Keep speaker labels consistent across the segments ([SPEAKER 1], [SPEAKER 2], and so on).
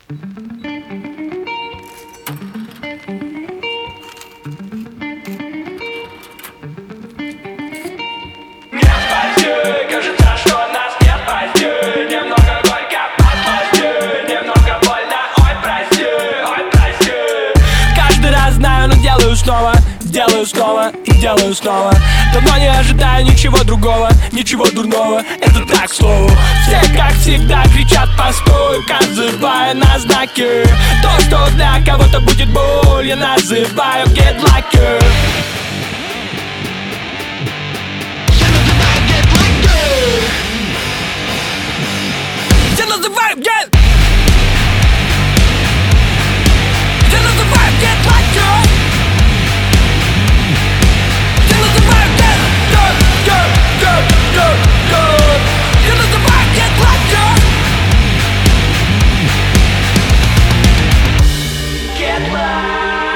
[SPEAKER 1] Кажется, что нас не спасти. Немного горько под властью, немного больно. Ой, прости, ой, прости. Каждый раз знаю, но делаю снова и делаю снова. Давно не ожидаю ничего другого, ничего дурного. Это так, к слову. Все, как всегда, кричат постой, указывая на знаки. То, что для кого-то будет боль, я называю get lucky. Я называю get. Я называю get lucky. Я называю get, get. Я называю get lucky. Get lucky.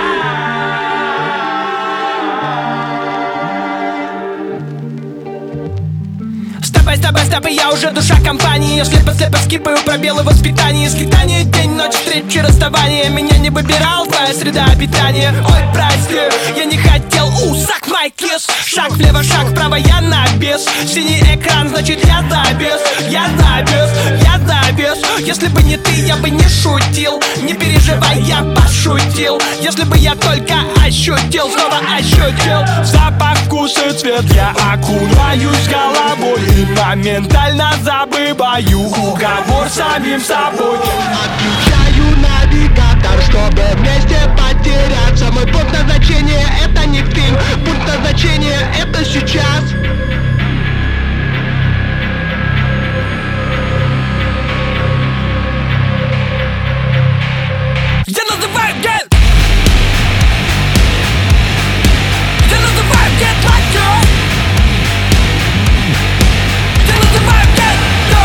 [SPEAKER 1] Стопы, я уже душа компании. Я слепо скипаю пробелы в воспитании. Скитание, день, ночь, встречи, расставания. Меня не выбирал твоя среда обитания. Ой, прости, я не хотел, suck my kiss. Шаг влево, шаг вправо, я на бес. Синий экран, значит я забес. Я забес. Если бы не ты, я бы не шутил. Не переживай, я пошутил. Если бы я только ощутил, снова ощутил запах, вкус и цвет. Я окунаюсь головой и моментально забываю уговор с самим собой.
[SPEAKER 2] Отключаю навигатор, чтобы вместе потеряться. Мой пункт назначения — это не фильм. Пункт назначения — это сейчас.
[SPEAKER 1] Я называю get. Я называю get lucky. Я называю get.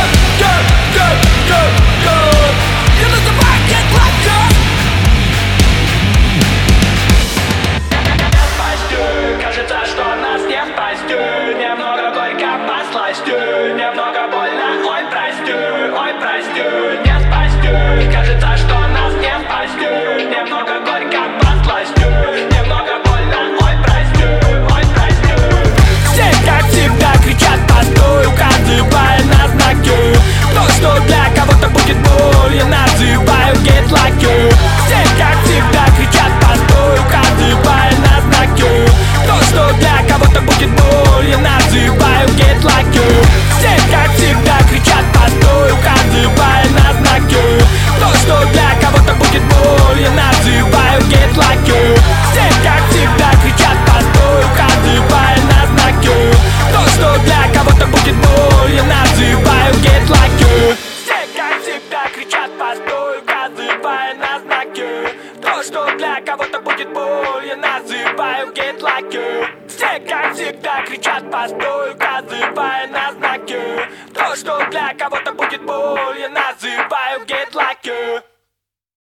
[SPEAKER 1] Я называю get lucky. Не спасти, кажется, что нас не спасти. Немного горько по сластью, немного больно. Ой, прости, ой, прости. Не спасти, кажется, что нас не спасти. Немного горько по сластью, немного больно. Ой, прости, ой, прости. Все, как всегда, кричат постой, указывая на знаки. То, что для кого-то будет боль, я называю get lucky. Все, как всегда, кричат постой, указывая на знаки. То, что для кого-то будет боль, я называю get lucky. Все, как всегда, кричат постой, указывая на знаки. То, что для кого-то будет боль, я называю get lucky. Все, как всегда, кричат постой, указывая на знаки. То, что для кого-то будет боль, я называю get lucky. Все, как всегда, кричат постой, указывая на знаки. То, что для кого-то будет боль, я называю get lucky. Все, как всегда, кричат постой, указывая на знаки. То, что для кого-то будет боль, я называю get lucky.